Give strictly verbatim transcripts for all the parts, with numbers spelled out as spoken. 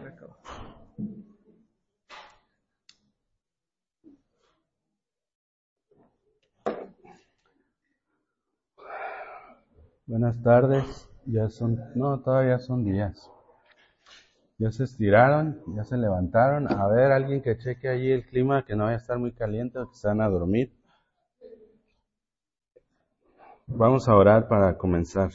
Buenas tardes, ya son, no, todavía son días. Ya se estiraron, ya se levantaron. A ver, alguien que cheque allí el clima, que no vaya a estar muy caliente o que se van a dormir. Vamos a orar para comenzar.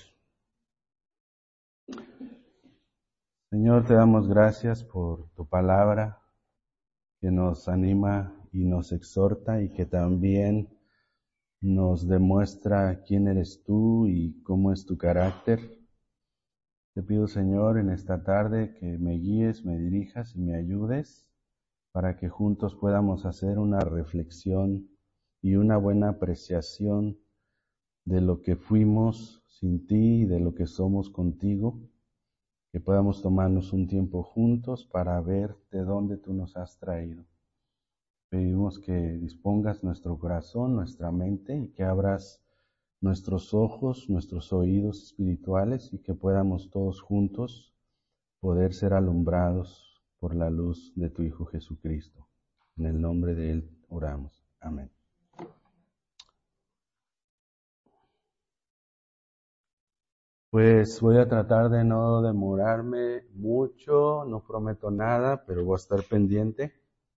Señor, te damos gracias por tu palabra que nos anima y nos exhorta y que también nos demuestra quién eres tú y cómo es tu carácter. Te pido, Señor, en esta tarde que me guíes, me dirijas y me ayudes para que juntos podamos hacer una reflexión y una buena apreciación de lo que fuimos sin ti y de lo que somos contigo, que podamos tomarnos un tiempo juntos para ver de dónde tú nos has traído. Pedimos que dispongas nuestro corazón, nuestra mente y que abras nuestros ojos, nuestros oídos espirituales y que podamos todos juntos poder ser alumbrados por la luz de tu Hijo Jesucristo. En el nombre de Él oramos. Amén. Pues voy a tratar de no demorarme mucho, no prometo nada, pero voy a estar pendiente.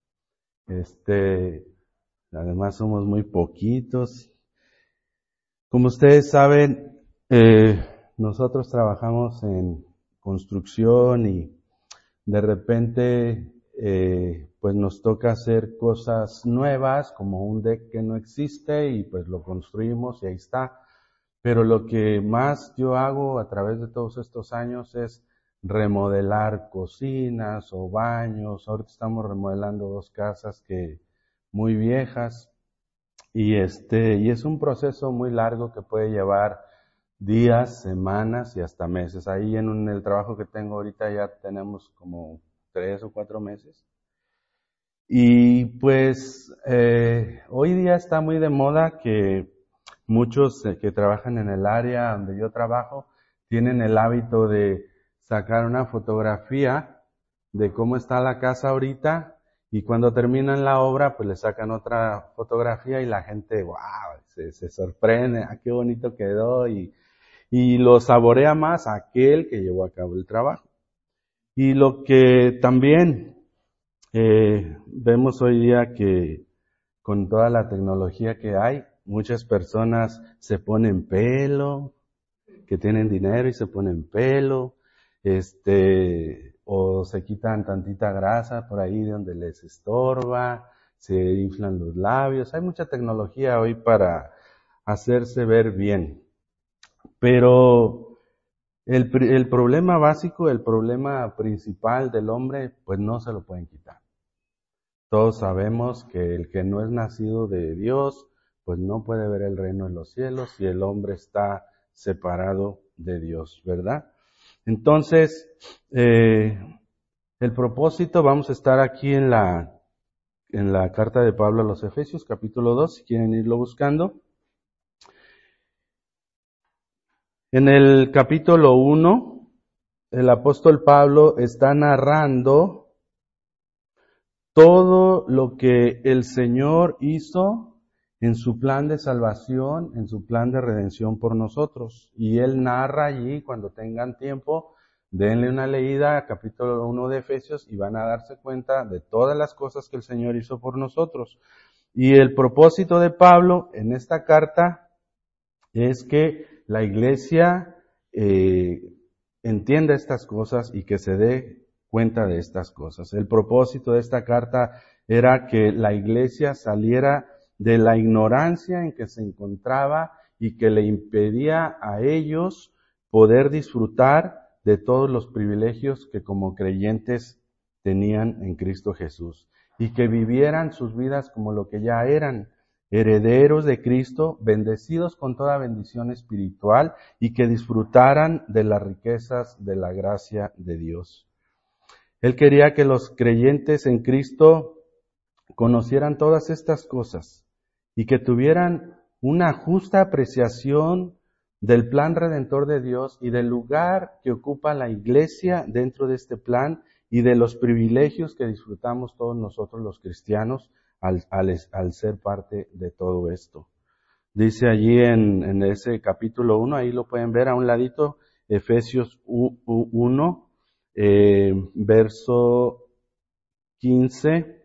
Este, además somos muy poquitos. Como ustedes saben, eh, nosotros trabajamos en construcción y de repente eh, pues nos toca hacer cosas nuevas, como un deck que no existe y pues lo construimos y ahí está. Pero lo que más yo hago a través de todos estos años es remodelar cocinas o baños. Ahorita estamos remodelando dos casas que muy viejas y este y es un proceso muy largo que puede llevar días, semanas y hasta meses. Ahí en, un, en el trabajo que tengo ahorita ya tenemos como tres o cuatro meses. Y pues eh, hoy día está muy de moda que muchos que trabajan en el área donde yo trabajo tienen el hábito de sacar una fotografía de cómo está la casa ahorita y cuando terminan la obra pues le sacan otra fotografía y la gente wow, se, se sorprende, ah, qué bonito quedó y, y lo saborea más aquel que llevó a cabo el trabajo. Y lo que también eh, vemos hoy día que con toda la tecnología que hay, muchas personas se ponen pelo, que tienen dinero y se ponen pelo, este, o se quitan tantita grasa por ahí donde les estorba, se inflan los labios. Hay mucha tecnología hoy para hacerse ver bien. Pero el, el problema básico, el problema principal del hombre, pues no se lo pueden quitar. Todos sabemos que el que no es nacido de Dios, pues no puede ver el reino de los cielos y el hombre está separado de Dios, ¿verdad? Entonces, eh, el propósito, vamos a estar aquí en la, en la carta de Pablo a los Efesios, capítulo dos, si quieren irlo buscando. En el capítulo uno, el apóstol Pablo está narrando todo lo que el Señor hizo en su plan de salvación, en su plan de redención por nosotros. Y Él narra allí, cuando tengan tiempo, denle una leída a capítulo uno de Efesios y van a darse cuenta de todas las cosas que el Señor hizo por nosotros. Y el propósito de Pablo en esta carta es que la iglesia eh, entienda estas cosas y que se dé cuenta de estas cosas. El propósito de esta carta era que la iglesia saliera de la ignorancia en que se encontraba y que le impedía a ellos poder disfrutar de todos los privilegios que como creyentes tenían en Cristo Jesús y que vivieran sus vidas como lo que ya eran, herederos de Cristo, bendecidos con toda bendición espiritual y que disfrutaran de las riquezas de la gracia de Dios. Él quería que los creyentes en Cristo conocieran todas estas cosas y que tuvieran una justa apreciación del plan redentor de Dios y del lugar que ocupa la iglesia dentro de este plan y de los privilegios que disfrutamos todos nosotros los cristianos al, al, al ser parte de todo esto. Dice allí en, en ese capítulo uno, ahí lo pueden ver a un ladito, Efesios uno, eh, verso quince.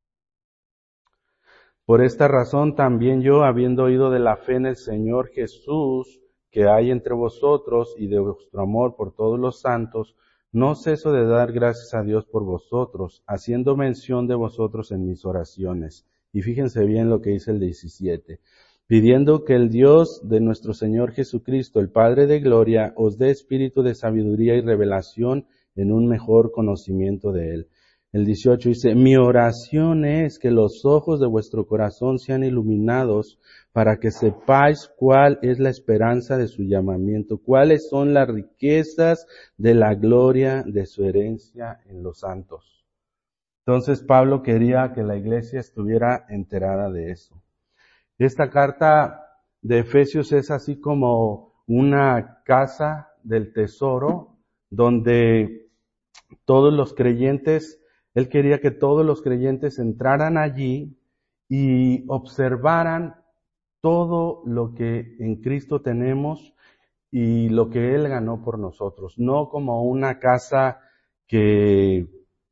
Por esta razón también yo, habiendo oído de la fe en el Señor Jesús que hay entre vosotros y de vuestro amor por todos los santos, no ceso de dar gracias a Dios por vosotros, haciendo mención de vosotros en mis oraciones. Y fíjense bien lo que dice el diecisiete. Pidiendo que el Dios de nuestro Señor Jesucristo, el Padre de gloria, os dé espíritu de sabiduría y revelación en un mejor conocimiento de Él. El dieciocho dice, mi oración es que los ojos de vuestro corazón sean iluminados para que sepáis cuál es la esperanza de su llamamiento, cuáles son las riquezas de la gloria de su herencia en los santos. Entonces Pablo quería que la iglesia estuviera enterada de eso. Esta carta de Efesios es así como una casa del tesoro donde todos los creyentes, él quería que todos los creyentes entraran allí y observaran todo lo que en Cristo tenemos y lo que Él ganó por nosotros. No como una casa que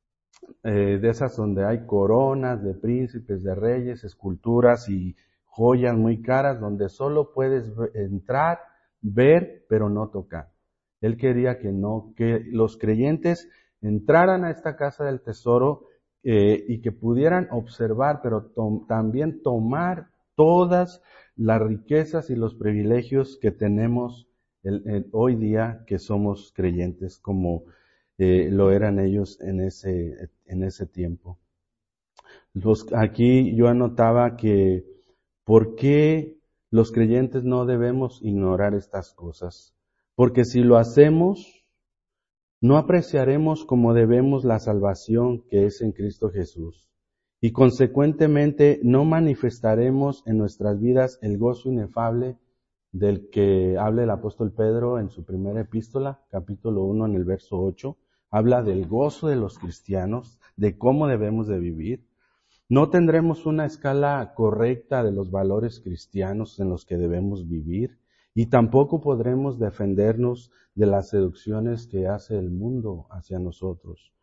eh, de esas donde hay coronas de príncipes, de reyes, esculturas y joyas muy caras, donde solo puedes entrar, ver, pero no tocar. Él quería que no, que los creyentes entraran a esta casa del tesoro eh, y que pudieran observar, pero to- también tomar todas las riquezas y los privilegios que tenemos el, el, hoy día que somos creyentes, como eh, lo eran ellos en ese, en ese tiempo. Los, aquí yo anotaba que ¿por qué los creyentes no debemos ignorar estas cosas? Porque si lo hacemos, no apreciaremos como debemos la salvación que es en Cristo Jesús y consecuentemente no manifestaremos en nuestras vidas el gozo inefable del que habla el apóstol Pedro en su primera epístola, capítulo uno, en el verso ocho. Habla del gozo de los cristianos, de cómo debemos de vivir. No tendremos una escala correcta de los valores cristianos en los que debemos vivir y tampoco podremos defendernos de las seducciones que hace el mundo hacia nosotros.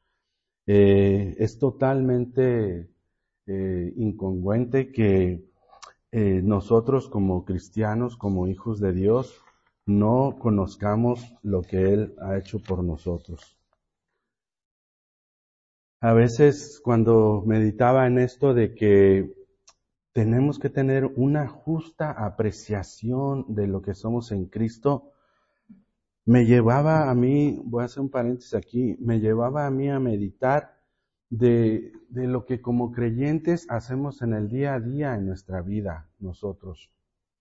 Eh, es totalmente eh, incongruente que eh, nosotros como cristianos, como hijos de Dios, no conozcamos lo que Él ha hecho por nosotros. A veces cuando meditaba en esto de que tenemos que tener una justa apreciación de lo que somos en Cristo, me llevaba a mí, voy a hacer un paréntesis aquí, me llevaba a mí a meditar de, de lo que como creyentes hacemos en el día a día en nuestra vida nosotros.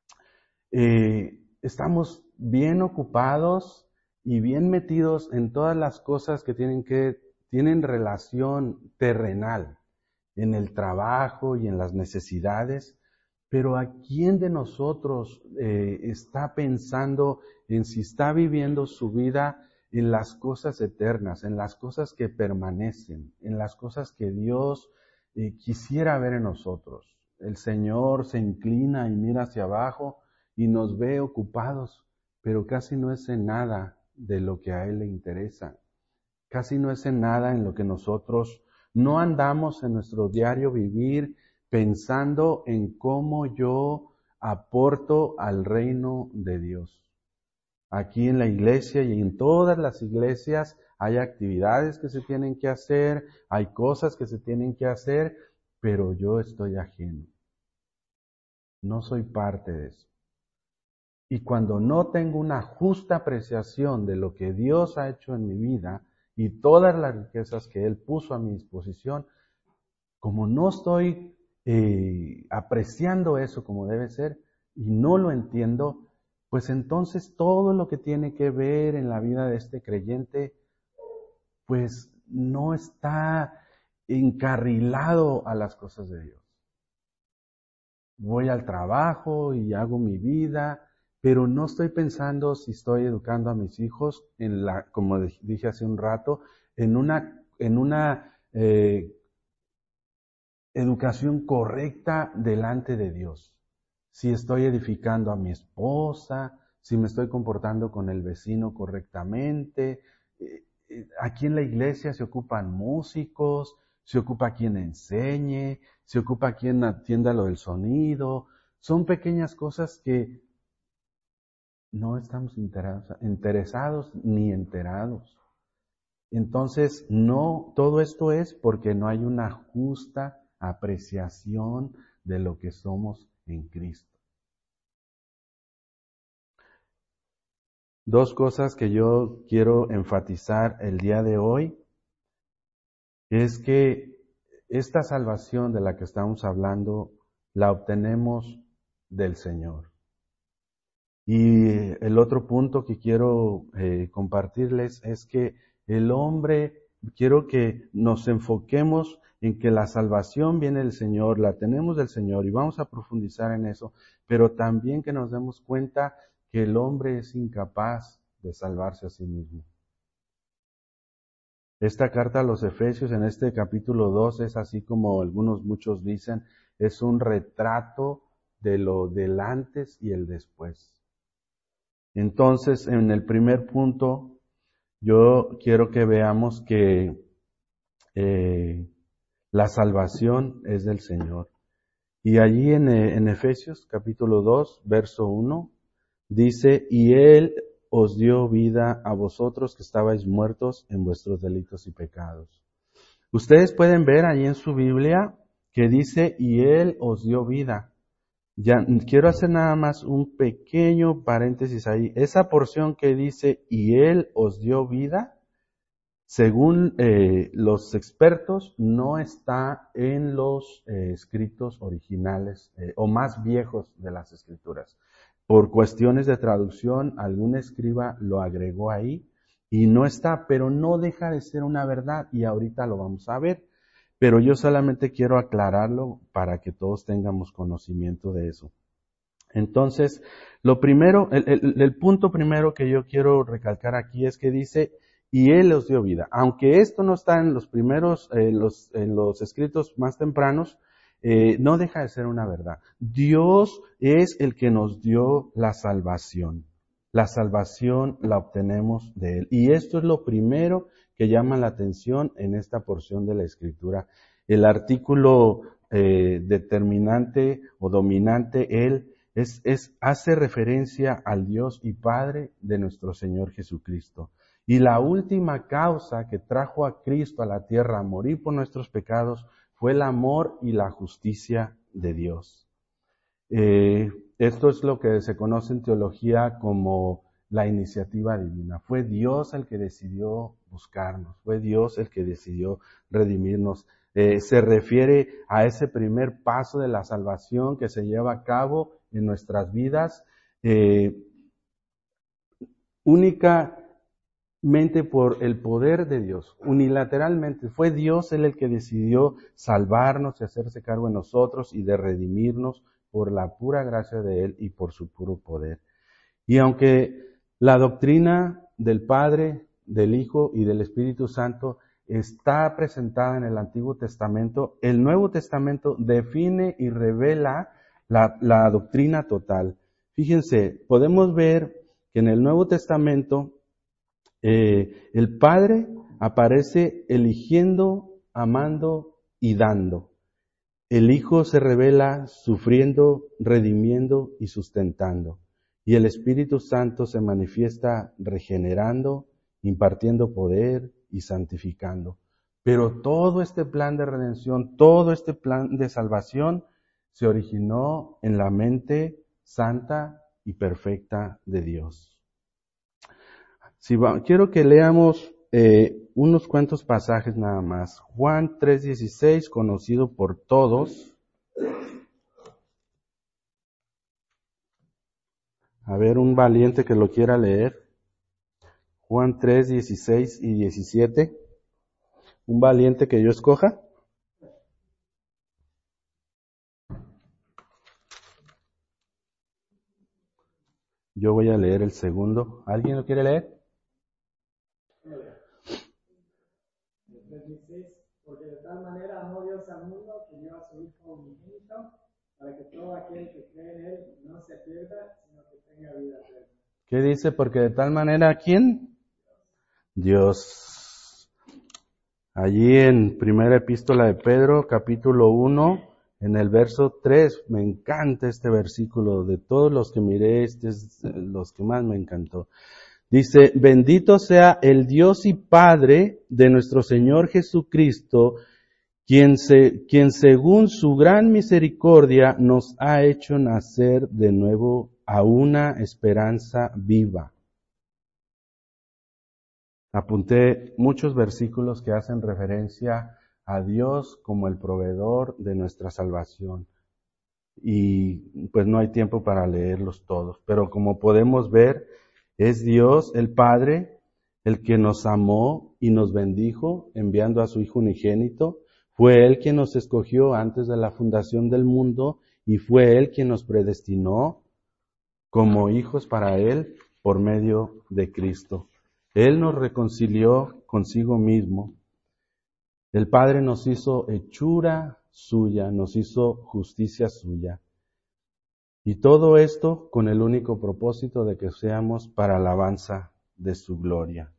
Eh, estamos bien ocupados y bien metidos en todas las cosas que tienen que tienen relación terrenal, en el trabajo y en las necesidades, pero ¿a quién de nosotros eh, está pensando en si está viviendo su vida en las cosas eternas, en las cosas que permanecen, en las cosas que Dios eh, quisiera ver en nosotros? El Señor se inclina y mira hacia abajo y nos ve ocupados, pero casi no es en nada de lo que a Él le interesa. Casi no es en nada en lo que nosotros no andamos en nuestro diario vivir pensando en cómo yo aporto al reino de Dios. Aquí en la iglesia y en todas las iglesias hay actividades que se tienen que hacer, hay cosas que se tienen que hacer, pero yo estoy ajeno. No soy parte de eso. Y cuando no tengo una justa apreciación de lo que Dios ha hecho en mi vida y todas las riquezas que Él puso a mi disposición, como no estoy eh, apreciando eso como debe ser y no lo entiendo, pues entonces todo lo que tiene que ver en la vida de este creyente, pues no está encarrilado a las cosas de Dios. Voy al trabajo y hago mi vida, pero no estoy pensando si estoy educando a mis hijos en la, como dije hace un rato, en una en una eh, educación correcta delante de Dios. Si estoy edificando a mi esposa, si me estoy comportando con el vecino correctamente. Eh, eh, Aquí en la iglesia se ocupan músicos, se ocupa quien enseñe, se ocupa quien atienda lo del sonido. Son pequeñas cosas que no estamos interesados ni enterados. Entonces, no, todo esto es porque no hay una justa apreciación de lo que somos en Cristo. Dos cosas que yo quiero enfatizar el día de hoy es que esta salvación de la que estamos hablando la obtenemos del Señor. Y el otro punto que quiero eh, compartirles es que el hombre, quiero que nos enfoquemos en que la salvación viene del Señor, la tenemos del Señor y vamos a profundizar en eso, pero también que nos demos cuenta que el hombre es incapaz de salvarse a sí mismo. Esta carta a los Efesios en este capítulo dos es así como algunos muchos dicen, es un retrato de lo del antes y el después. Entonces, en el primer punto, yo quiero que veamos que eh, la salvación es del Señor. Y allí en, en Efesios capítulo dos, verso uno, dice, y Él os dio vida a vosotros que estabais muertos en vuestros delitos y pecados. Ustedes pueden ver ahí en su Biblia que dice, y Él os dio vida. Ya quiero hacer nada más un pequeño paréntesis ahí. Esa porción que dice, y Él os dio vida, según eh, los expertos, no está en los eh, escritos originales eh, o más viejos de las escrituras. Por cuestiones de traducción, algún escriba lo agregó ahí y no está, pero no deja de ser una verdad y ahorita lo vamos a ver. Pero yo solamente quiero aclararlo para que todos tengamos conocimiento de eso. Entonces, lo primero, el, el, el punto primero que yo quiero recalcar aquí es que dice, y Él os dio vida. Aunque esto no está en los primeros, eh, los, en los escritos más tempranos, eh, no deja de ser una verdad. Dios es el que nos dio la salvación. La salvación la obtenemos de Él. Y esto es lo primero que llama la atención en esta porción de la Escritura. El artículo eh, determinante o dominante, Él, es, es, hace referencia al Dios y Padre de nuestro Señor Jesucristo. Y la última causa que trajo a Cristo a la tierra a morir por nuestros pecados fue el amor y la justicia de Dios. Eh, esto es lo que se conoce en teología como la iniciativa divina. Fue Dios el que decidió buscarnos, fue Dios el que decidió redimirnos. Eh, se refiere a ese primer paso de la salvación que se lleva a cabo en nuestras vidas, eh, únicamente por el poder de Dios, unilateralmente. Fue Dios el, el que decidió salvarnos y hacerse cargo de nosotros y de redimirnos por la pura gracia de Él y por su puro poder. Y aunque la doctrina del Padre, del Hijo y del Espíritu Santo está presentada en el Antiguo Testamento, el Nuevo Testamento define y revela la, la doctrina total. Fíjense, podemos ver que en el Nuevo Testamento eh, el Padre aparece eligiendo, amando y dando. El Hijo se revela sufriendo, redimiendo y sustentando. Y el Espíritu Santo se manifiesta regenerando, impartiendo poder y santificando. Pero todo este plan de redención, todo este plan de salvación se originó en la mente santa y perfecta de Dios. Si va, quiero que leamos eh, unos cuantos pasajes nada más. Juan tres dieciséis, conocido por todos. A ver, un valiente que lo quiera leer. Juan tres dieciséis y diecisiete. Un valiente que yo escoja. Yo voy a leer el segundo. ¿Alguien lo quiere leer? tres dieciséis, porque de tal manera amó Dios al mundo que dio a su Hijo unigénito, para que todo aquel que cree en Él no se pierda, sino que tenga vida eterna. ¿Qué dice? Porque de tal manera, ¿quién? Dios. Allí en primera epístola de Pedro, capítulo uno, en el verso tres, me encanta este versículo, de todos los que miré, este es los que más me encantó. Dice, bendito sea el Dios y Padre de nuestro Señor Jesucristo, quien, se, quien según su gran misericordia nos ha hecho nacer de nuevo a una esperanza viva. Apunté muchos versículos que hacen referencia a Dios como el proveedor de nuestra salvación. Y pues no hay tiempo para leerlos todos, pero como podemos ver, es Dios el Padre el que nos amó y nos bendijo enviando a su Hijo unigénito. Fue Él quien nos escogió antes de la fundación del mundo y fue Él quien nos predestinó como hijos para Él por medio de Cristo. Él nos reconcilió consigo mismo. El Padre nos hizo hechura suya, nos hizo justicia suya. Y todo esto con el único propósito de que seamos para alabanza de su gloria.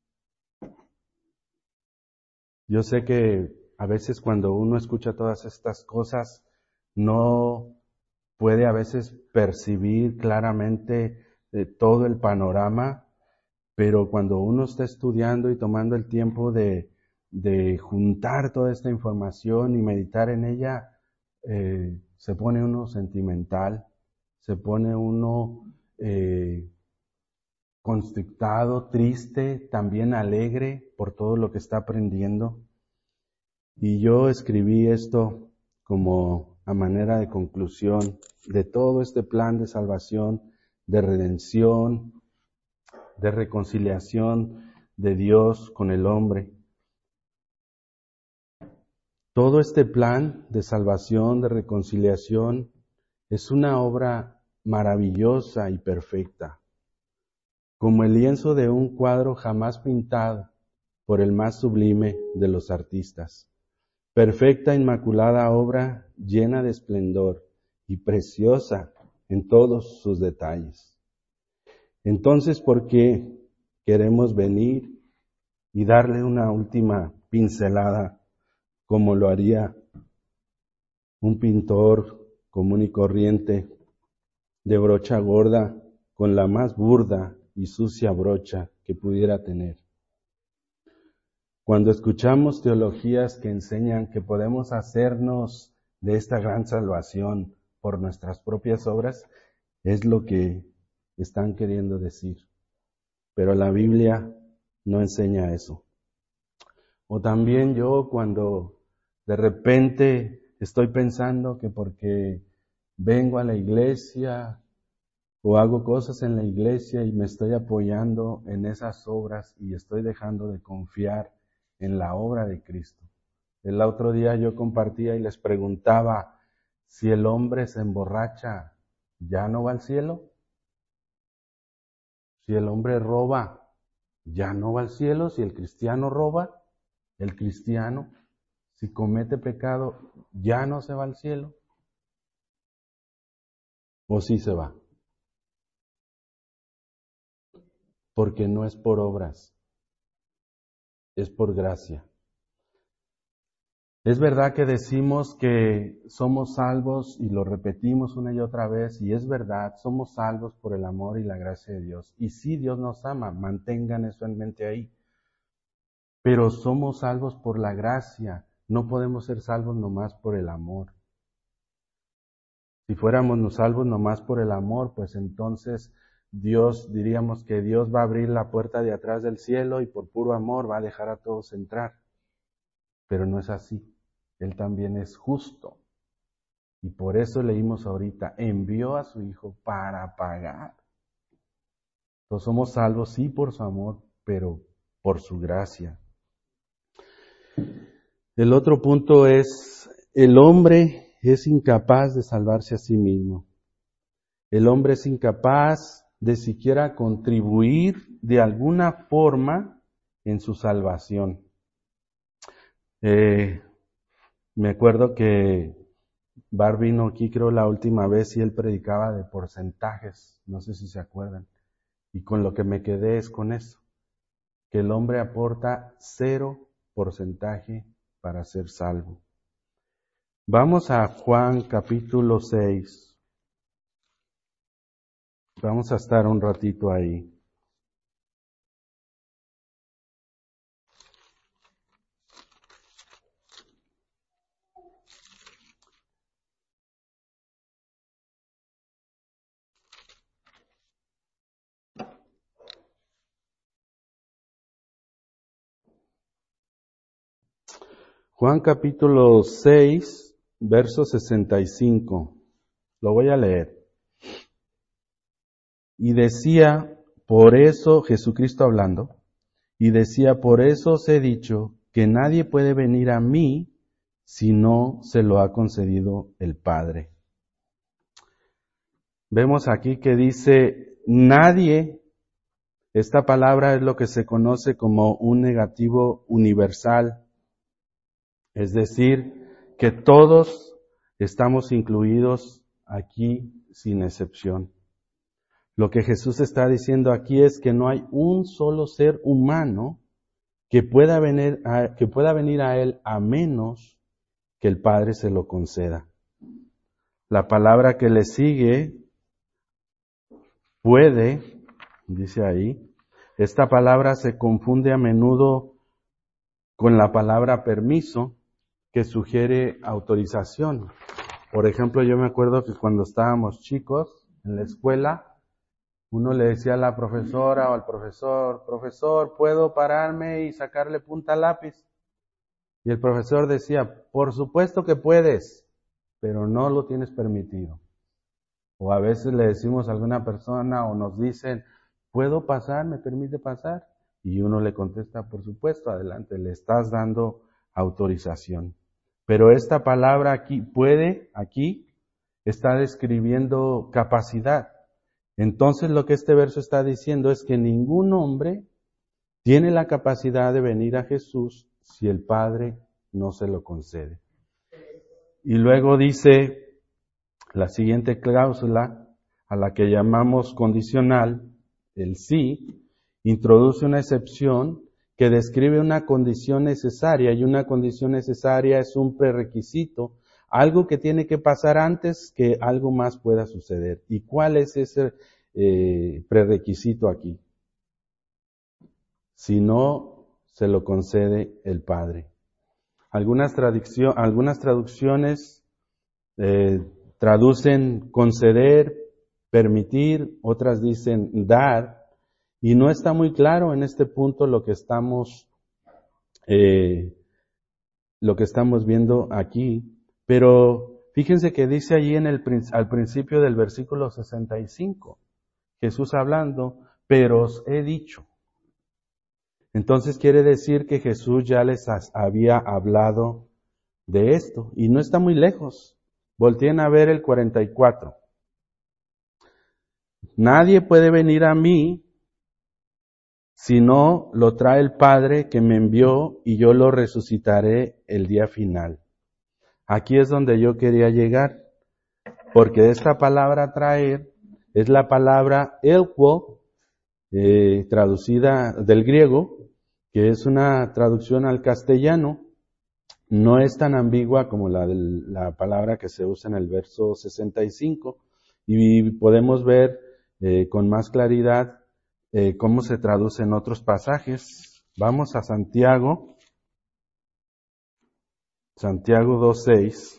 Yo sé que a veces cuando uno escucha todas estas cosas, no puede a veces percibir claramente eh, todo el panorama, pero cuando uno está estudiando y tomando el tiempo de, de juntar toda esta información y meditar en ella, eh, se pone uno sentimental, se pone uno eh, constrictado, triste, también alegre por todo lo que está aprendiendo. Y yo escribí esto como a manera de conclusión de todo este plan de salvación, de redención, de reconciliación de Dios con el hombre. Todo este plan de salvación, de reconciliación, es una obra maravillosa y perfecta, como el lienzo de un cuadro jamás pintado por el más sublime de los artistas. Perfecta, inmaculada obra, llena de esplendor y preciosa en todos sus detalles. Entonces, ¿por qué queremos venir y darle una última pincelada como lo haría un pintor común y corriente de brocha gorda con la más burda y sucia brocha que pudiera tener? Cuando escuchamos teologías que enseñan que podemos hacernos de esta gran salvación por nuestras propias obras, es lo que están queriendo decir. Pero la Biblia no enseña eso. O también yo cuando de repente estoy pensando que porque vengo a la iglesia o hago cosas en la iglesia y me estoy apoyando en esas obras y estoy dejando de confiar en la obra de Cristo. El otro día yo compartía y les preguntaba, si el hombre se emborracha, ¿ya no va al cielo? Si el hombre roba, ¿ya no va al cielo? Si el cristiano roba, el cristiano, si comete pecado, ¿ya no se va al cielo? ¿O sí se va? Porque no es por obras, es por gracia. Es verdad que decimos que somos salvos y lo repetimos una y otra vez, y es verdad, somos salvos por el amor y la gracia de Dios. Y sí, Dios nos ama, mantengan eso en mente ahí. Pero somos salvos por la gracia, no podemos ser salvos nomás por el amor. Si fuéramos salvos nomás por el amor, pues entonces Dios, diríamos que Dios va a abrir la puerta de atrás del cielo y por puro amor va a dejar a todos entrar. Pero no es así. Él también es justo. Y por eso leímos ahorita, envió a su Hijo para pagar. Entonces somos salvos sí por su amor, pero por su gracia. El otro punto es, el hombre es incapaz de salvarse a sí mismo. El hombre es incapaz de siquiera contribuir de alguna forma en su salvación. Eh, me acuerdo que Bar vino aquí, creo, la última vez y él predicaba de porcentajes, no sé si se acuerdan. Y con lo que me quedé es con eso, que el hombre aporta cero porcentaje para ser salvo. Vamos a Juan capítulo seis. Vamos a estar un ratito ahí. Juan capítulo seis, verso sesenta y cinco. Lo voy a leer. Y decía, por eso, Jesucristo hablando, y decía, por eso os he dicho que nadie puede venir a mí si no se lo ha concedido el Padre. Vemos aquí que dice, nadie, esta palabra es lo que se conoce como un negativo universal, es decir, que todos estamos incluidos aquí sin excepción. Lo que Jesús está diciendo aquí es que no hay un solo ser humano que pueda venir a, que pueda venir a Él a menos que el Padre se lo conceda. La palabra que le sigue, puede, dice ahí, esta palabra se confunde a menudo con la palabra permiso, que sugiere autorización. Por ejemplo, yo me acuerdo que cuando estábamos chicos en la escuela, uno le decía a la profesora o al profesor, profesor, ¿puedo pararme y sacarle punta al lápiz? Y el profesor decía, por supuesto que puedes, pero no lo tienes permitido. O a veces le decimos a alguna persona o nos dicen, ¿puedo pasar? ¿Me permite pasar? Y uno le contesta, por supuesto, adelante, le estás dando autorización. Pero esta palabra aquí, puede, aquí, está describiendo capacidad. Entonces lo que este verso está diciendo es que ningún hombre tiene la capacidad de venir a Jesús si el Padre no se lo concede. Y luego dice la siguiente cláusula, a la que llamamos condicional, el sí, introduce una excepción que describe una condición necesaria, y una condición necesaria es un prerequisito, algo que tiene que pasar antes que algo más pueda suceder. ¿Y cuál es ese eh, prerequisito aquí? Si no se lo concede el Padre. Algunas, traducción, algunas traducciones eh, traducen conceder, permitir, otras dicen dar, y no está muy claro en este punto lo que estamos eh, lo que estamos viendo aquí, pero fíjense que dice allí en el, al principio del versículo sesenta y cinco, Jesús hablando, pero os he dicho. Entonces quiere decir que Jesús ya les había hablado de esto, y no está muy lejos. Volteen a ver el cuarenta y cuatro. Nadie puede venir a mí si no lo trae el Padre que me envió, y yo lo resucitaré el día final. Aquí es donde yo quería llegar, porque esta palabra traer es la palabra elquo, eh, traducida del griego, que es una traducción al castellano. No es tan ambigua como la, de la palabra que se usa en el verso sesenta y cinco, y podemos ver eh, con más claridad eh, cómo se traduce en otros pasajes. Vamos a Santiago, Santiago dos seis.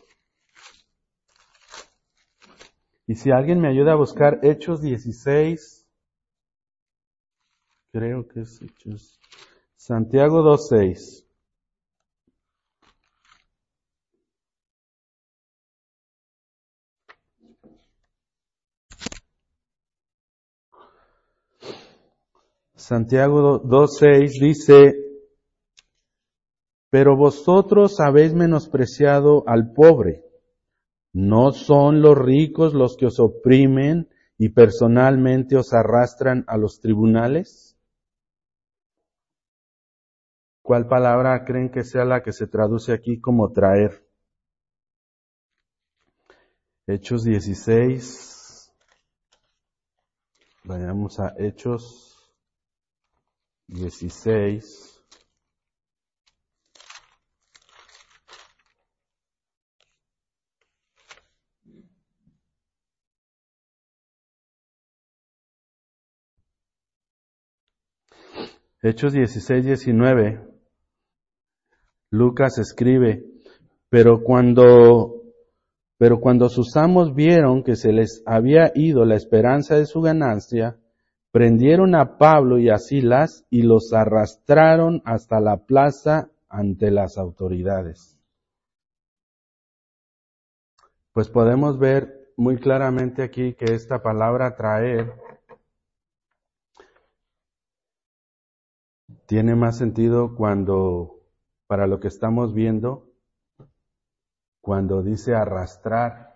Y si alguien me ayuda a buscar Hechos dieciséis, creo que es Hechos, Santiago dos seis. Santiago dos seis dice, pero vosotros habéis menospreciado al pobre. ¿No son los ricos los que os oprimen y personalmente os arrastran a los tribunales? ¿cuál palabra creen que sea la que se traduce aquí como traer? Hechos dieciséis. Vayamos a Hechos dieciséis. Hechos dieciséis, diecinueve. Lucas escribe, pero cuando, pero cuando sus amos vieron que se les había ido la esperanza de su ganancia, prendieron a Pablo y a Silas y los arrastraron hasta la plaza ante las autoridades. Pues podemos ver muy claramente aquí que esta palabra traer tiene más sentido cuando, para lo que estamos viendo, cuando dice arrastrar.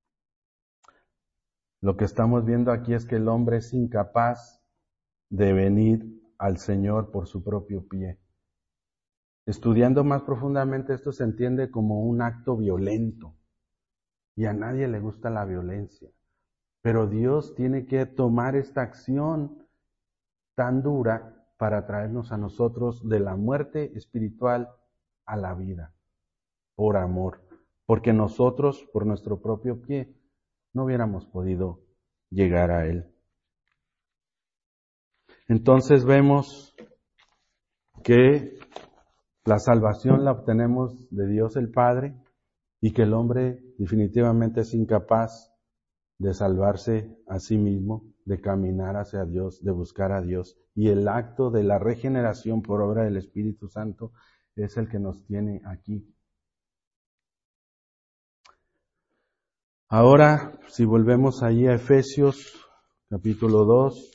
Lo que estamos viendo aquí es que el hombre es incapaz de venir al Señor por su propio pie. Estudiando más profundamente esto se entiende como un acto violento y a nadie le gusta la violencia. Pero Dios tiene que tomar esta acción tan dura para traernos a nosotros de la muerte espiritual a la vida, por amor, porque nosotros por nuestro propio pie no hubiéramos podido llegar a Él. Entonces vemos que la salvación la obtenemos de Dios el Padre y que el hombre definitivamente es incapaz de salvarse a sí mismo, de caminar hacia Dios, de buscar a Dios. Y el acto de la regeneración por obra del Espíritu Santo es el que nos tiene aquí. Ahora, si volvemos allí a Efesios, capítulo dos.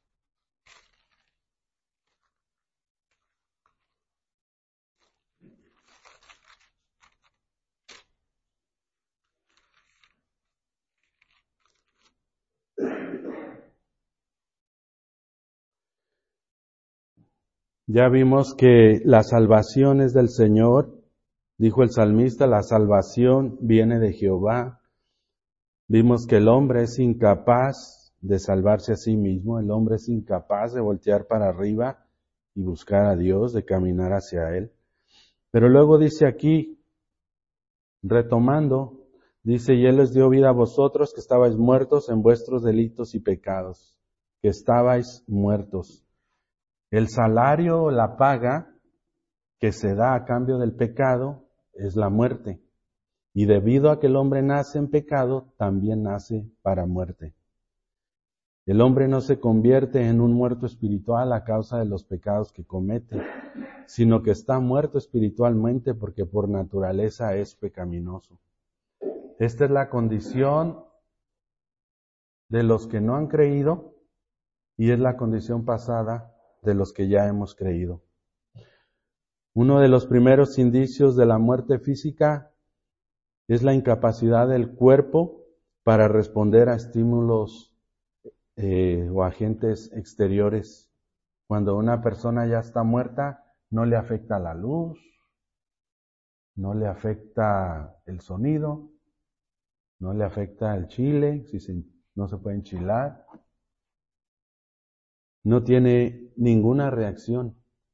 Ya vimos que la salvación es del Señor, dijo el salmista, la salvación viene de Jehová. Vimos que el hombre es incapaz de salvarse a sí mismo, el hombre es incapaz de voltear para arriba y buscar a Dios, de caminar hacia Él. Pero luego dice aquí, retomando, dice, y Él les dio vida a vosotros que estabais muertos en vuestros delitos y pecados, que estabais muertos. El salario o la paga que se da a cambio del pecado es la muerte. Y debido a que el hombre nace en pecado, también nace para muerte. El hombre no se convierte en un muerto espiritual a causa de los pecados que comete, sino que está muerto espiritualmente porque por naturaleza es pecaminoso. Esta es la condición de los que no han creído y es la condición pasada de los que ya hemos creído. Uno de los primeros indicios de la muerte física es la incapacidad del cuerpo para responder a estímulos eh, o agentes exteriores. Cuando una persona ya está muerta, no le afecta la luz, no le afecta el sonido, no le afecta el chile, si se, no se puede enchilar. No tiene ninguna reacción.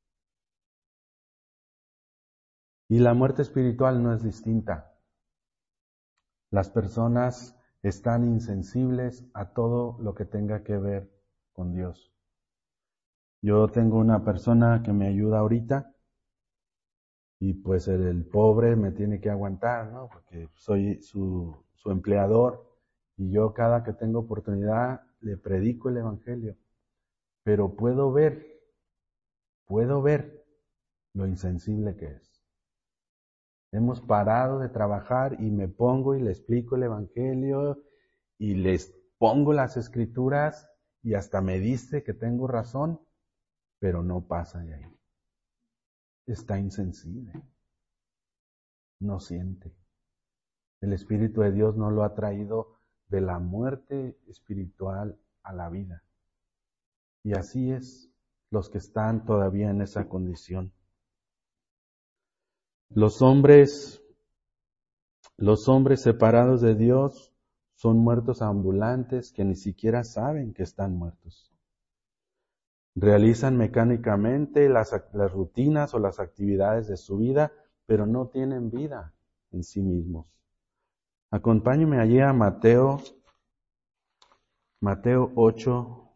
Y la muerte espiritual no es distinta. Las personas están insensibles a todo lo que tenga que ver con Dios. Yo tengo una persona que me ayuda ahorita y pues el, el pobre me tiene que aguantar, ¿no? Porque soy su, su empleador y yo cada que tengo oportunidad le predico el Evangelio. Pero puedo ver, puedo ver lo insensible que es. Hemos parado de trabajar y me pongo y le explico el Evangelio y les pongo las escrituras y hasta me dice que tengo razón, pero no pasa de ahí. Está insensible, no siente. El Espíritu de Dios no lo ha traído de la muerte espiritual a la vida. Y así es los que están todavía en esa condición. Los hombres, los hombres separados de Dios son muertos ambulantes que ni siquiera saben que están muertos. Realizan mecánicamente las, las rutinas o las actividades de su vida, pero no tienen vida en sí mismos. Acompáñenme allí a Mateo, Mateo ocho.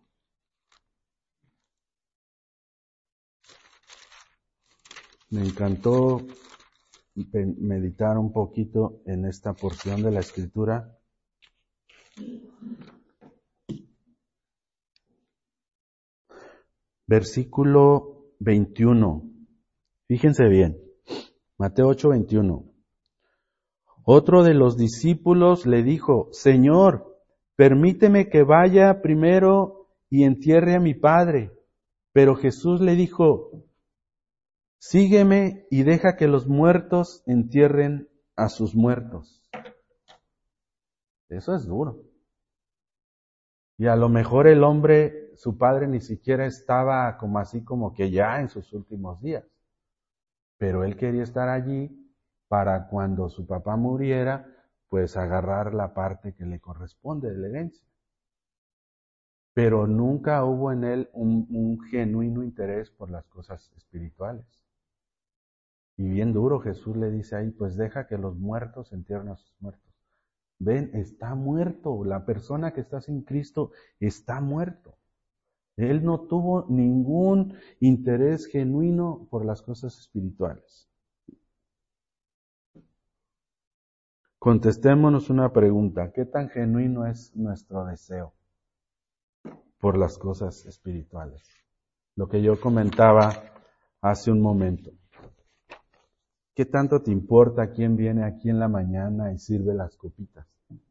Me encantó meditar un poquito en esta porción de la Escritura. Versículo veintiuno. Fíjense bien. Mateo ocho, veintiuno. Otro de los discípulos le dijo: Señor, permíteme que vaya primero y entierre a mi padre. Pero Jesús le dijo: Sígueme y deja que los muertos entierren a sus muertos. Eso es duro. Y a lo mejor el hombre, su padre ni siquiera estaba como así como que ya en sus últimos días. Pero él quería estar allí para cuando su papá muriera, pues agarrar la parte que le corresponde de la herencia. Pero nunca hubo en él un, un genuino interés por las cosas espirituales. Y bien duro Jesús le dice ahí, pues deja que los muertos entierren a sus muertos. Ven, está muerto. La persona que está sin Cristo está muerto. Él no tuvo ningún interés genuino por las cosas espirituales. Contestémonos una pregunta. ¿Qué tan genuino es nuestro deseo por las cosas espirituales? Lo que yo comentaba hace un momento. ¿Qué tanto te importa quién viene aquí en la mañana y sirve las copitas?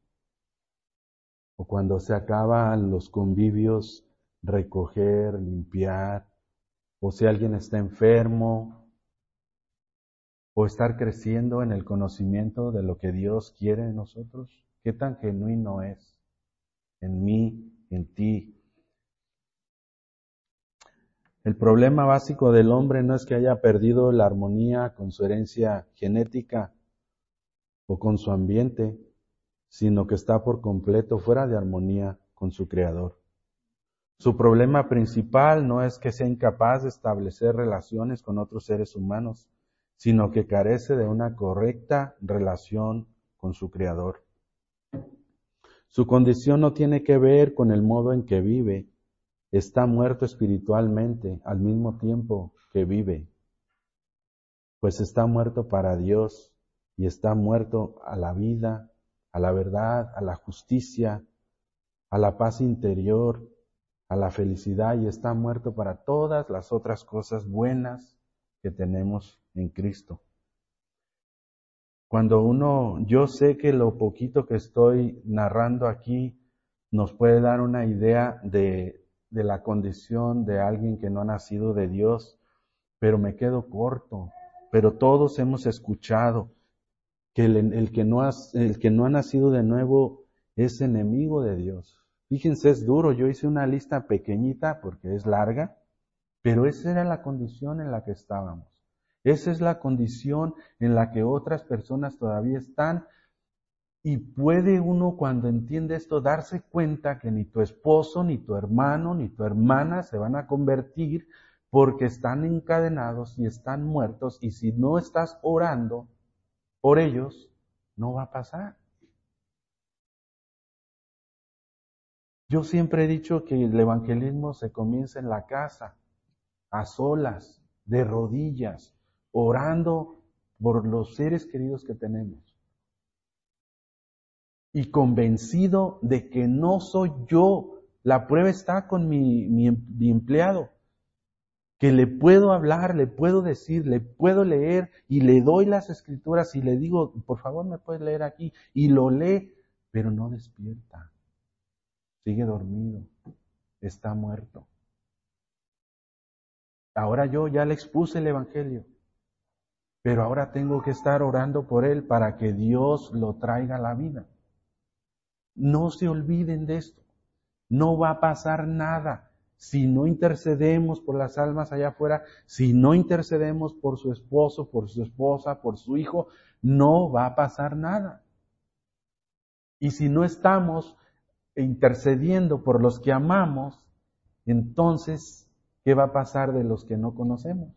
O cuando se acaban los convivios, recoger, limpiar, o si alguien está enfermo, o estar creciendo en el conocimiento de lo que Dios quiere de nosotros. ¿Qué tan genuino es en mí, en ti? El problema básico del hombre no es que haya perdido la armonía con su herencia genética o con su ambiente, sino que está por completo fuera de armonía con su Creador. Su problema principal no es que sea incapaz de establecer relaciones con otros seres humanos, sino que carece de una correcta relación con su Creador. Su condición no tiene que ver con el modo en que vive. Está muerto espiritualmente al mismo tiempo que vive, pues está muerto para Dios y está muerto a la vida, a la verdad, a la justicia, a la paz interior, a la felicidad, y está muerto para todas las otras cosas buenas que tenemos en Cristo. Cuando uno, yo sé que lo poquito que estoy narrando aquí nos puede dar una idea de, de la condición de alguien que no ha nacido de Dios, pero me quedo corto. Pero todos hemos escuchado que el, el, que no ha, el que no ha nacido de nuevo es enemigo de Dios. Fíjense, es duro. Yo hice una lista pequeñita porque es larga, pero esa era la condición en la que estábamos. Esa es la condición en la que otras personas todavía están. Y puede uno, cuando entiende esto, darse cuenta que ni tu esposo, ni tu hermano, ni tu hermana se van a convertir porque están encadenados y están muertos. Y si no estás orando por ellos, no va a pasar. Yo siempre he dicho que el evangelismo se comienza en la casa, a solas, de rodillas, orando por los seres queridos que tenemos. Y convencido de que no soy yo. La prueba está con mi, mi, mi empleado, que le puedo hablar, le puedo decir, le puedo leer y le doy las escrituras y le digo, por favor me puedes leer aquí, y lo lee, pero no despierta. Sigue dormido, está muerto. Ahora yo ya le expuse el evangelio, pero ahora tengo que estar orando por él para que Dios lo traiga a la vida. No se olviden de esto. No va a pasar nada. si no intercedemos por las almas allá afuera, si no intercedemos por su esposo, por su esposa, por su hijo, no va a pasar nada. Y si no estamos intercediendo por los que amamos, entonces, ¿qué va a pasar de los que no conocemos?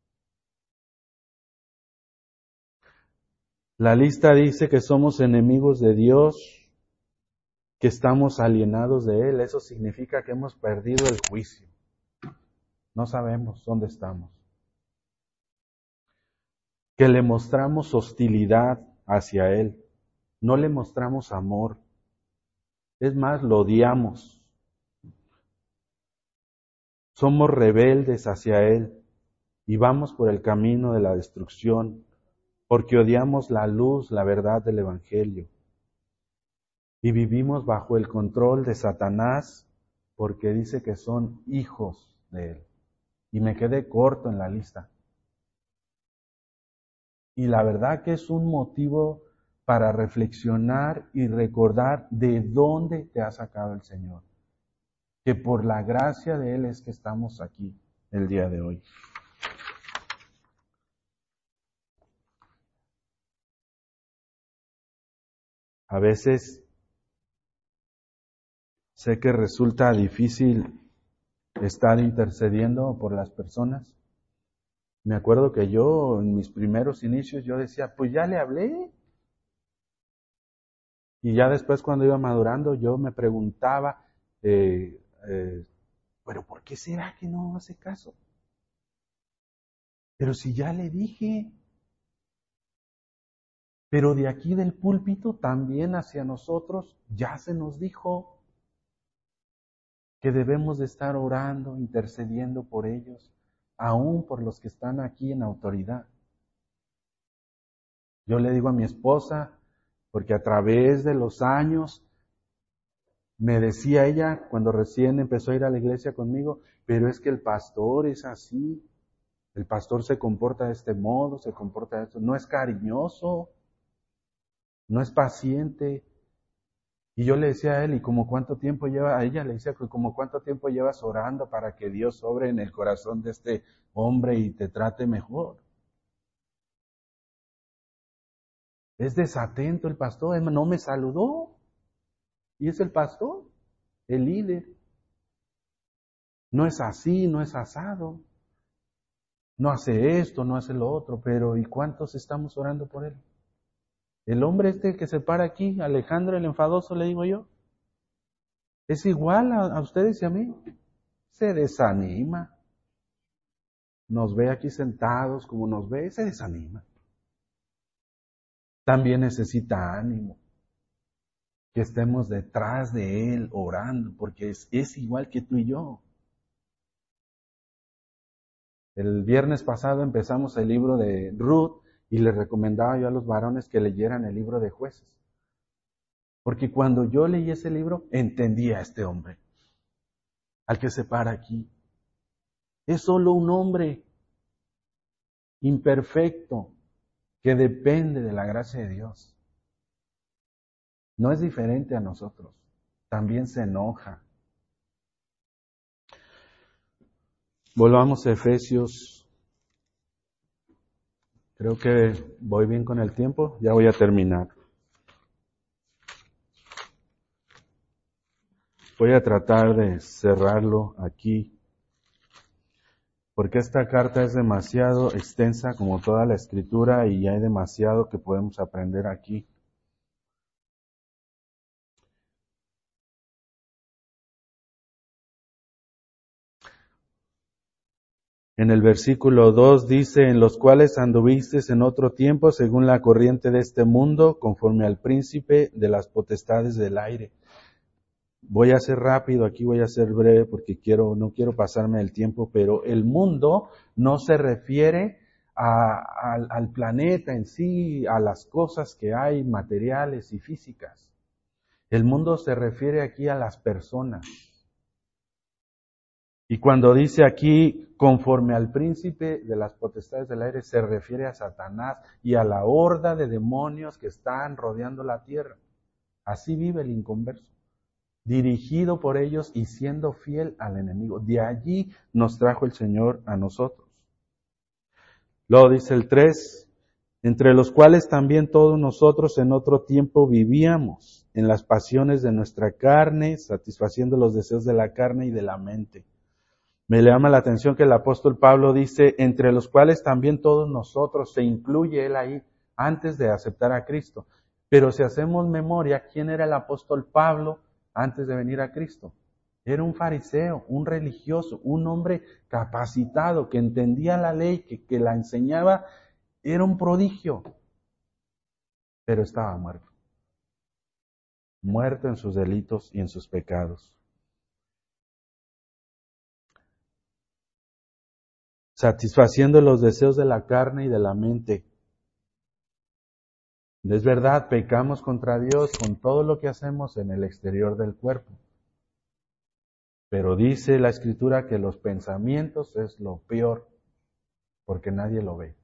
La lista dice que somos enemigos de Dios, que estamos alienados de Él. Eso significa que hemos perdido el juicio. No sabemos dónde estamos. Que le mostramos hostilidad hacia Él. No le mostramos amor. Es más, lo odiamos. Somos rebeldes hacia Él y vamos por el camino de la destrucción, porque odiamos la luz, la verdad del Evangelio. Y vivimos bajo el control de Satanás, porque dice que son hijos de Él. Y me quedé corto en la lista. Y la verdad que es un motivo para reflexionar y recordar de dónde te ha sacado el Señor. Que por la gracia de Él es que estamos aquí el día de hoy. A veces sé que resulta difícil estar intercediendo por las personas. Me acuerdo que yo, en mis primeros inicios, yo decía, pues ya le hablé. Y ya después, cuando iba madurando, yo me preguntaba, eh, eh, pero ¿por qué será que no hace caso? Pero si ya le dije. Pero de aquí del púlpito también hacia nosotros ya se nos dijo que debemos de estar orando, intercediendo por ellos, aún por los que están aquí en autoridad. Yo le digo a mi esposa, porque a través de los años me decía ella, cuando recién empezó a ir a la iglesia conmigo, pero es que el pastor es así, el pastor se comporta de este modo, se comporta de esto, no es cariñoso, no es paciente. Y yo le decía a él, ¿y como cuánto tiempo lleva? A ella le decía, ¿como cuánto tiempo llevas orando para que Dios obre en el corazón de este hombre y te trate mejor? Es desatento el pastor, no me saludó. Y es el pastor, el líder. No es así, no es asado. No hace esto, no hace lo otro, pero ¿y cuántos estamos orando por él? El hombre este que se para aquí, Alejandro el enfadoso, le digo yo, es igual a, a ustedes y a mí. Se desanima. Nos ve aquí sentados, como nos ve, se desanima. También necesita ánimo. Que estemos detrás de Él orando, porque es, es igual que tú y yo. El viernes pasado empezamos el libro de Ruth y le recomendaba yo a los varones que leyeran el libro de Jueces. Porque cuando yo leí ese libro, entendí a este hombre, al que se para aquí. Es solo un hombre imperfecto que depende de la gracia de Dios. No es diferente a nosotros. También se enoja. Volvamos a Efesios. Creo que voy bien con el tiempo. Ya voy a terminar. Voy a tratar de cerrarlo aquí, porque esta carta es demasiado extensa como toda la escritura y hay demasiado que podemos aprender aquí. En el versículo dos dice, en los cuales anduvisteis en otro tiempo según la corriente de este mundo, conforme al príncipe de las potestades del aire. Voy a ser rápido, aquí voy a ser breve porque quiero, no quiero pasarme el tiempo, pero el mundo no se refiere a, a, al planeta en sí, a las cosas que hay materiales y físicas. El mundo se refiere aquí a las personas. Y cuando dice aquí, conforme al príncipe de las potestades del aire, se refiere a Satanás y a la horda de demonios que están rodeando la tierra. Así vive el inconverso. dirigido por ellos y siendo fiel al enemigo. De allí nos trajo el Señor a nosotros. Luego dice el tres, entre los cuales también todos nosotros en otro tiempo vivíamos, en las pasiones de nuestra carne, satisfaciendo los deseos de la carne y de la mente. Me llama la atención que el apóstol Pablo dice, entre los cuales también todos nosotros, se incluye él ahí, antes de aceptar a Cristo. Pero si hacemos memoria, ¿quién era el apóstol Pablo antes de venir a Cristo? Era un fariseo, un religioso, un hombre capacitado, que entendía la ley, que, que la enseñaba, era un prodigio, pero estaba muerto. Muerto en sus delitos y en sus pecados. Satisfaciendo los deseos de la carne y de la mente. Es verdad, pecamos contra Dios con todo lo que hacemos en el exterior del cuerpo. Pero dice la Escritura que los pensamientos es lo peor, porque nadie lo ve.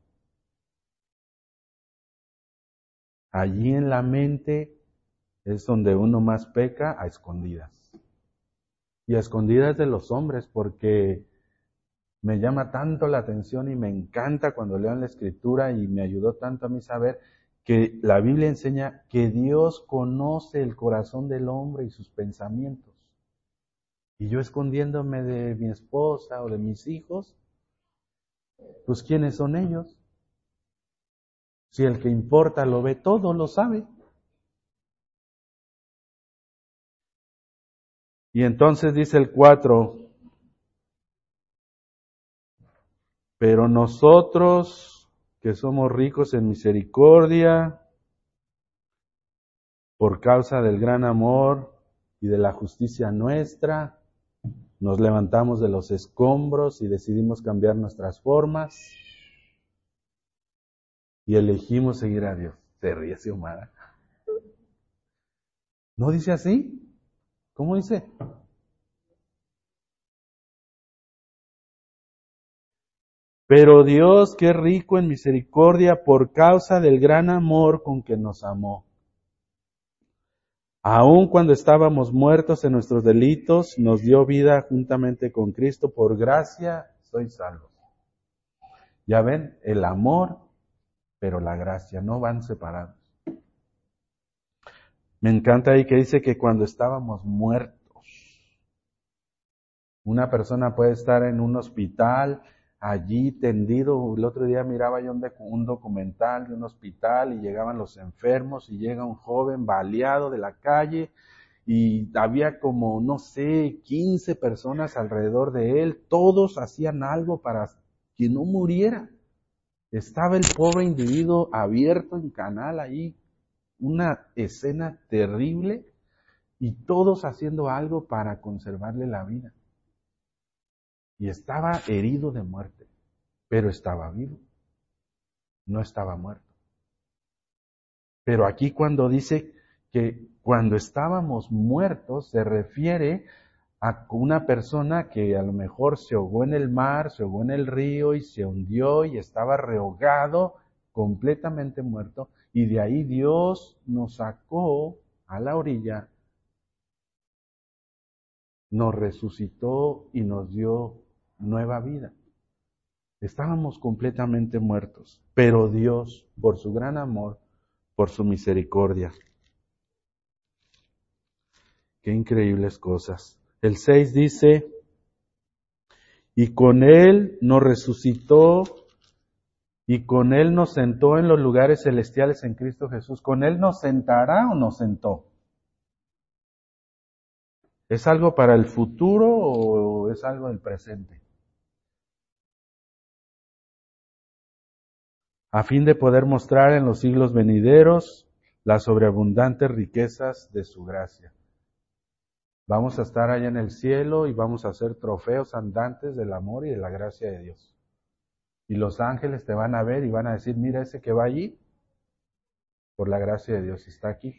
Allí en la mente es donde uno más peca a escondidas. Y a escondidas de los hombres, porque me llama tanto la atención y me encanta cuando leo en la Escritura y me ayudó tanto a mí saber que la Biblia enseña que Dios conoce el corazón del hombre y sus pensamientos. Y yo escondiéndome de mi esposa o de mis hijos, pues ¿quiénes son ellos? Si el que importa lo ve todo, lo sabe. Y entonces dice el cuatro, pero nosotros que somos ricos en misericordia, por causa del gran amor y de la justicia nuestra, nos levantamos de los escombros y decidimos cambiar nuestras formas y elegimos seguir a Dios. Se ríe Xiomara. ¿No dice así? ¿Cómo dice? Pero Dios, que es rico en misericordia, por causa del gran amor con que nos amó. Aun cuando estábamos muertos en nuestros delitos, nos dio vida juntamente con Cristo. Por gracia sois salvos. Ya ven, el amor, pero la gracia, no van separados. Me encanta ahí que dice que cuando estábamos muertos, una persona puede estar en un hospital, allí tendido. El otro día miraba yo un documental de un hospital y llegaban los enfermos y llega un joven baleado de la calle y había como, no sé, quince personas alrededor de él. Todos hacían algo para que no muriera. Estaba el pobre individuo abierto en canal ahí, una escena terrible, y todos haciendo algo para conservarle la vida. Y estaba herido de muerte, pero estaba vivo, no estaba muerto. Pero aquí cuando dice que cuando estábamos muertos, se refiere a una persona que a lo mejor se ahogó en el mar, se ahogó en el río y se hundió y estaba rehogado, completamente muerto, y de ahí Dios nos sacó a la orilla, nos resucitó y nos dio nueva vida. Estábamos completamente muertos, pero Dios, por su gran amor, por su misericordia. Qué increíbles cosas. El seis dice, y con Él nos resucitó y con Él nos sentó en los lugares celestiales en Cristo Jesús. ¿Con Él nos sentará o nos sentó? ¿Es algo para el futuro o es algo del presente? A fin de poder mostrar en los siglos venideros las sobreabundantes riquezas de su gracia. Vamos a estar allá en el cielo y vamos a ser trofeos andantes del amor y de la gracia de Dios. Y los ángeles te van a ver y van a decir, mira ese que va allí, por la gracia de Dios está aquí.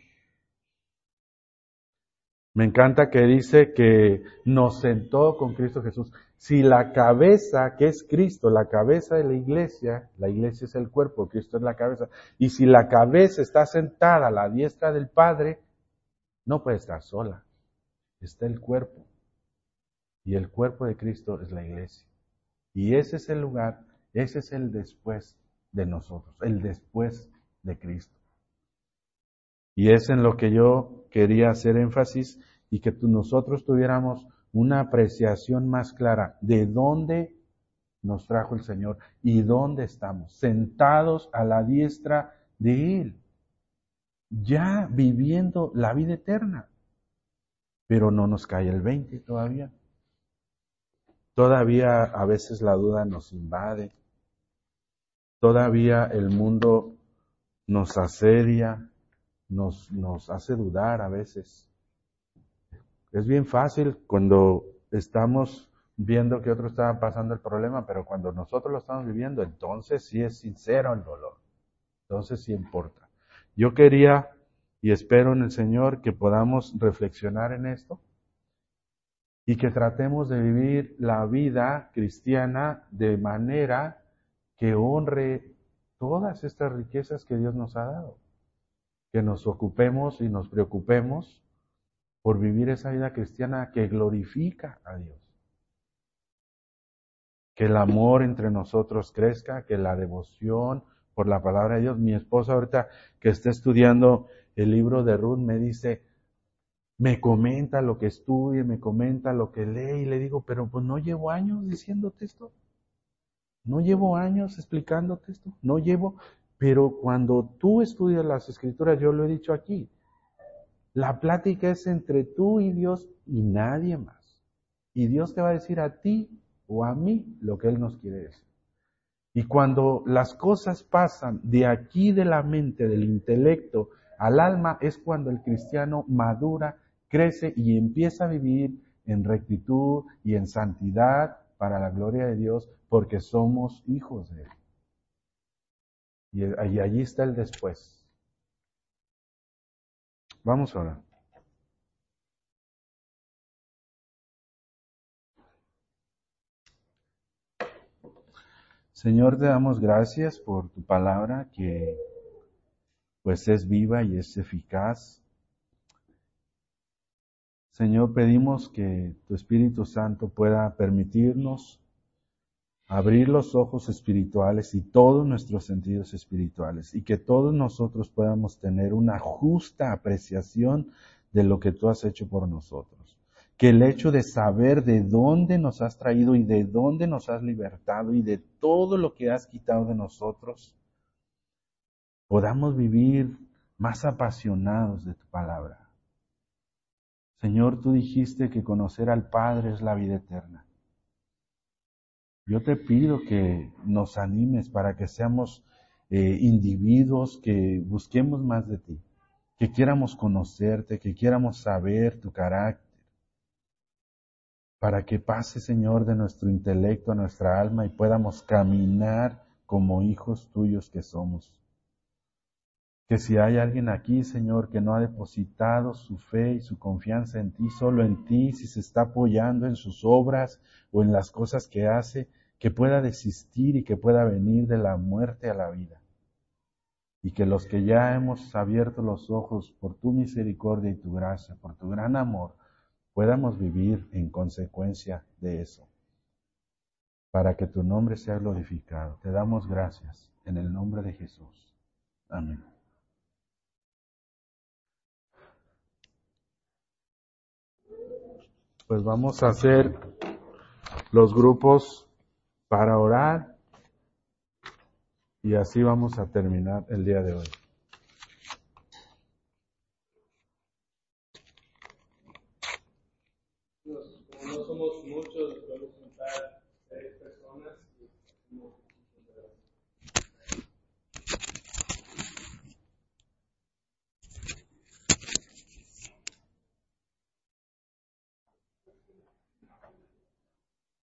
Me encanta que dice que nos sentó con Cristo Jesús. Si la cabeza, que es Cristo, la cabeza de la iglesia, la iglesia es el cuerpo, Cristo es la cabeza, y si la cabeza está sentada a la diestra del Padre, no puede estar sola. está el cuerpo. Y el cuerpo de Cristo es la iglesia. Y ese es el lugar, ese es el después de nosotros, el después de Cristo. Y es en lo que yo quería hacer énfasis y que nosotros tuviéramos una apreciación más clara de dónde nos trajo el Señor y dónde estamos, sentados a la diestra de Él, ya viviendo la vida eterna. Pero no nos cae el veinte todavía. Todavía a veces la duda nos invade. Todavía el mundo nos asedia, nos, nos hace dudar a veces. Es bien fácil cuando estamos viendo que otro está pasando el problema, pero cuando nosotros lo estamos viviendo, entonces sí es sincero el dolor. Entonces sí importa. Yo quería y espero en el Señor que podamos reflexionar en esto y que tratemos de vivir la vida cristiana de manera que honre todas estas riquezas que Dios nos ha dado. Que nos ocupemos y nos preocupemos por vivir esa vida cristiana que glorifica a Dios. Que el amor entre nosotros crezca, que la devoción por la palabra de Dios. Mi esposa ahorita que está estudiando el libro de Ruth me dice, me comenta lo que estudie, me comenta lo que lee y le digo, pero pues no llevo años diciéndote esto. No llevo años explicándote esto. No llevo, pero cuando tú estudias las Escrituras, yo lo he dicho aquí, la plática es entre tú y Dios y nadie más. Y Dios te va a decir a ti o a mí lo que Él nos quiere decir. Y cuando las cosas pasan de aquí de la mente, del intelecto, al alma, es cuando el cristiano madura, crece y empieza a vivir en rectitud y en santidad para la gloria de Dios, porque somos hijos de Él. Y allí está el después. Vamos a orar. Señor, te damos gracias por tu palabra que pues es viva y es eficaz. Señor, pedimos que tu Espíritu Santo pueda permitirnos abrir los ojos espirituales y todos nuestros sentidos espirituales y que todos nosotros podamos tener una justa apreciación de lo que tú has hecho por nosotros. Que el hecho de saber de dónde nos has traído y de dónde nos has libertado y de todo lo que has quitado de nosotros, podamos vivir más apasionados de tu palabra. Señor, tú dijiste que conocer al Padre es la vida eterna. Yo te pido que nos animes para que seamos eh, individuos que busquemos más de ti, que quieramos conocerte, que quieramos saber tu carácter, para que pase, Señor, de nuestro intelecto a nuestra alma y podamos caminar como hijos tuyos que somos. Que si hay alguien aquí, Señor, que no ha depositado su fe y su confianza en ti, solo en ti, si se está apoyando en sus obras o en las cosas que hace, que pueda desistir y que pueda venir de la muerte a la vida. Y que los que ya hemos abierto los ojos por tu misericordia y tu gracia, por tu gran amor, podamos vivir en consecuencia de eso, para que tu nombre sea glorificado. Te damos gracias en el nombre de Jesús. Amén. Pues vamos a hacer los grupos para orar y así vamos a terminar el día de hoy. Como no somos muchos, podemos juntar seis personas.